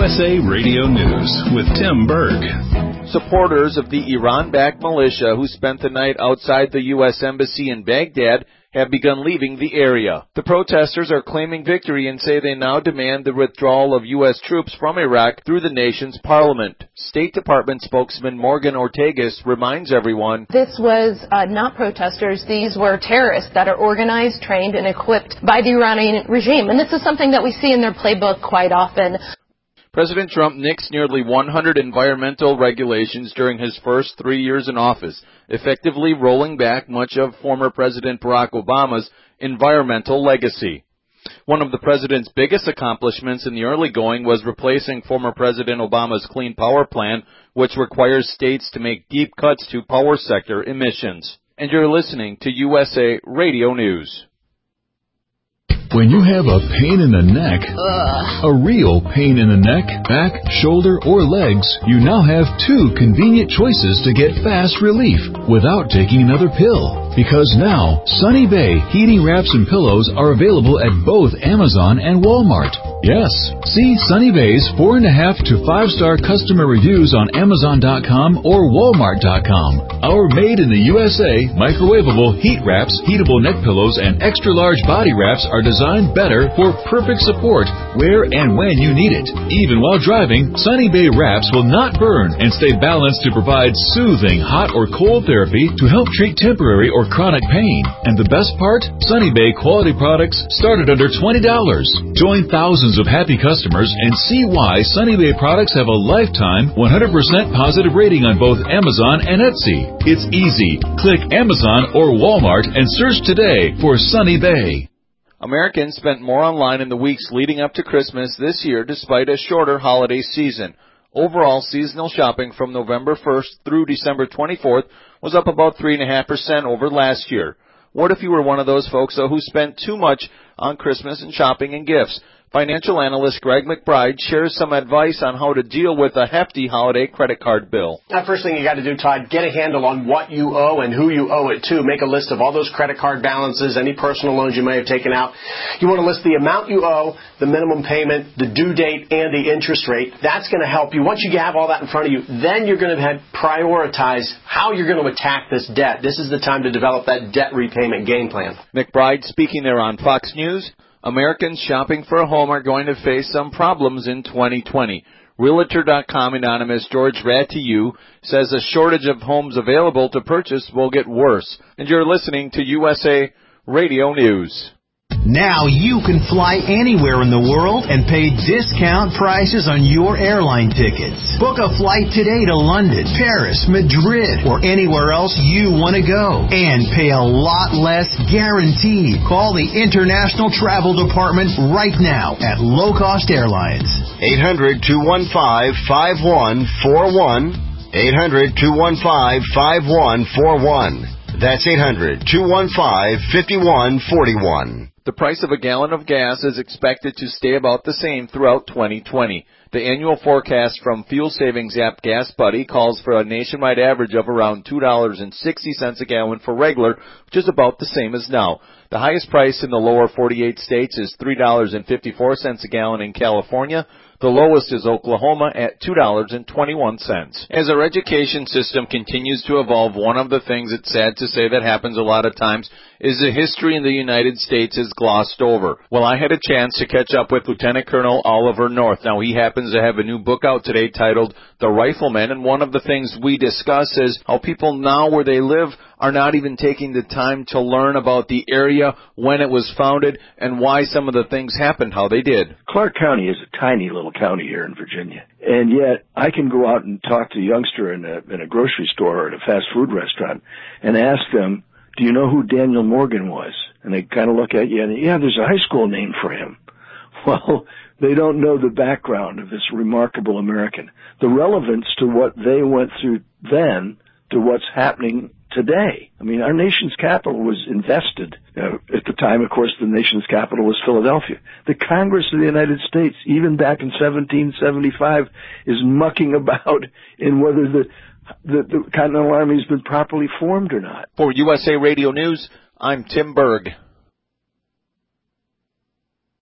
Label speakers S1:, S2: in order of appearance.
S1: USA Radio News with Tim Berg.
S2: Supporters of the Iran-backed militia who spent the night outside the U.S. Embassy in Baghdad have begun leaving the area. The protesters are claiming victory and say they now demand the withdrawal of U.S. troops from Iraq through the nation's parliament. State Department spokesman Morgan Ortagus reminds everyone,
S3: this was not protesters. These were terrorists that are organized, trained, and equipped by the Iranian regime. And this is something that we see in their playbook quite often.
S2: President Trump nixed nearly 100 environmental regulations during his first 3 years in office, effectively rolling back much of former President Barack Obama's environmental legacy. One of the president's biggest accomplishments in the early going was replacing former President Obama's Clean Power Plan, which requires states to make deep cuts to power sector emissions. And you're listening to USA Radio News.
S4: When you have a pain in the neck, a real pain in the neck, back, shoulder, or legs, you now have two convenient choices to get fast relief without taking another pill. Because now, Sunny Bay heating wraps and pillows are available at both Amazon and Walmart. Yes, see Sunny Bay's 4.5 to 5-star customer reviews on Amazon.com or Walmart.com. Our made in the USA microwavable heat wraps, heatable neck pillows, and extra large body wraps are designed better for perfect support where and when you need it. Even while driving, Sunny Bay wraps will not burn and stay balanced to provide soothing hot or cold therapy to help treat temporary or chronic pain. And the best part? Sunny Bay quality products start at under $20. Join thousands of happy customers and see why Sunny Bay products have a lifetime 100% positive rating on both Amazon and Etsy. It's easy. Click Amazon or Walmart and search today for Sunny Bay.
S2: Americans spent more online in the weeks leading up to Christmas this year despite a shorter holiday season. Overall, seasonal shopping from November 1st through December 24th was up about 3.5% over last year. What if you were one of those folks, though, who spent too much on Christmas and shopping and gifts? Financial analyst Greg McBride shares some advice on how to deal with a hefty holiday credit card bill.
S5: Now, first thing you got to do, Todd, get a handle on what you owe and who you owe it to. Make a list of all those credit card balances, any personal loans you may have taken out. You want to list the amount you owe, the minimum payment, the due date, and the interest rate. That's going to help you. Once you have all that in front of you, then you're going to prioritize how you're going to attack this debt. This is the time to develop that debt repayment game plan.
S2: McBride speaking there on Fox News. Americans shopping for a home are going to face some problems in 2020. Realtor.com anonymous George Ratiou says a shortage of homes available to purchase will get worse. And you're listening to USA Radio News.
S6: Now you can fly anywhere in the world and pay discount prices on your airline tickets. Book a flight today to London, Paris, Madrid, or anywhere else you want to go. And pay a lot less guaranteed. Call the International Travel Department right now at Low Cost Airlines.
S7: 800-215-5141. 800-215-5141. That's 800-215-5141.
S2: The price of a gallon of gas is expected to stay about the same throughout 2020. The annual forecast from fuel savings app Gas Buddy calls for a nationwide average of around $2.60 a gallon for regular, which is about the same as now. The highest price in the lower 48 states is $3.54 a gallon in California. The lowest is Oklahoma at $2.21. As our education system continues to evolve, one of the things it's sad to say that happens a lot of times is the history in the United States is glossed over. Well, I had a chance to catch up with Lieutenant Colonel Oliver North. Now, he happens to have a new book out today titled The Rifleman, and one of the things we discuss is how people now where they live are not even taking the time to learn about the area, when it was founded, and why some of the things happened how they did.
S8: Clark County is a tiny little county here in Virginia, and yet I can go out and talk to a youngster in a grocery store or at a fast food restaurant and ask them, do you know who Daniel Morgan was? And they kind of look at you and, yeah, there's a high school name for him. Well, they don't know the background of this remarkable American, the relevance to what they went through then to what's happening today. I mean, our nation's capital was invested. At the time, of course, the nation's capital was Philadelphia. The Congress of the United States, even back in 1775, is mucking about in whether the Continental Army has been properly formed or not.
S2: For USA Radio News, I'm Tim Berg.